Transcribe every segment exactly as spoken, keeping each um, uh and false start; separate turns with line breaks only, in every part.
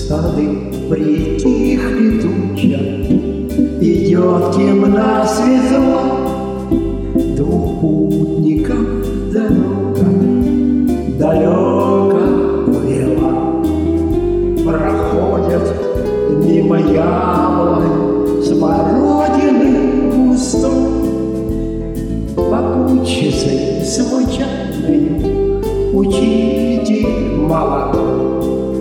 Сады притихли туча, идет темна светла, двух путников дорога далеко вела. Проходят мимо яблонь смородины густой, попутчицей случайной учитель молодой.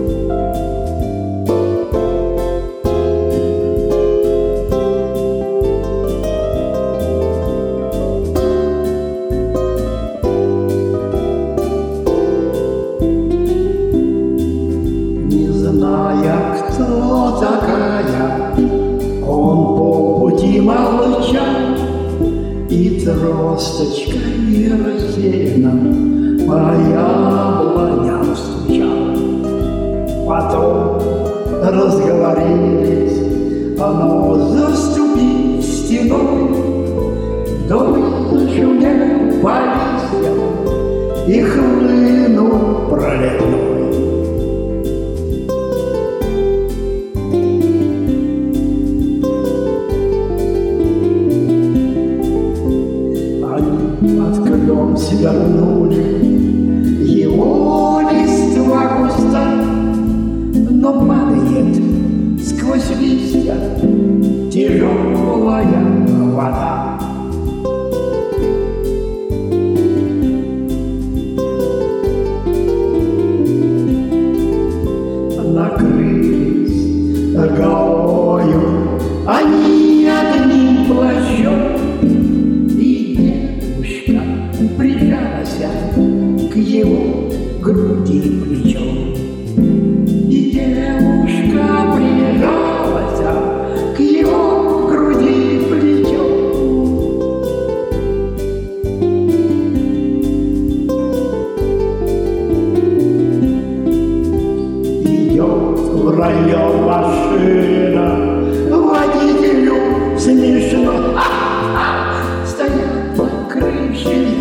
Зная, кто такая, он по пути молчал и тросточкой рассеянно по яблоням стучал. Потом разговорились, оно заступить стеной, дождь зашумел по листьям и хлынул проливной. От клён свернули его листва густа, но падает сквозь листья тяжелая вода. Накрылись головою они одним плащом, к его груди плечом. И девушка прижалась к его груди плечом. Идет в район машина, водителю смешно, стоят покрывшись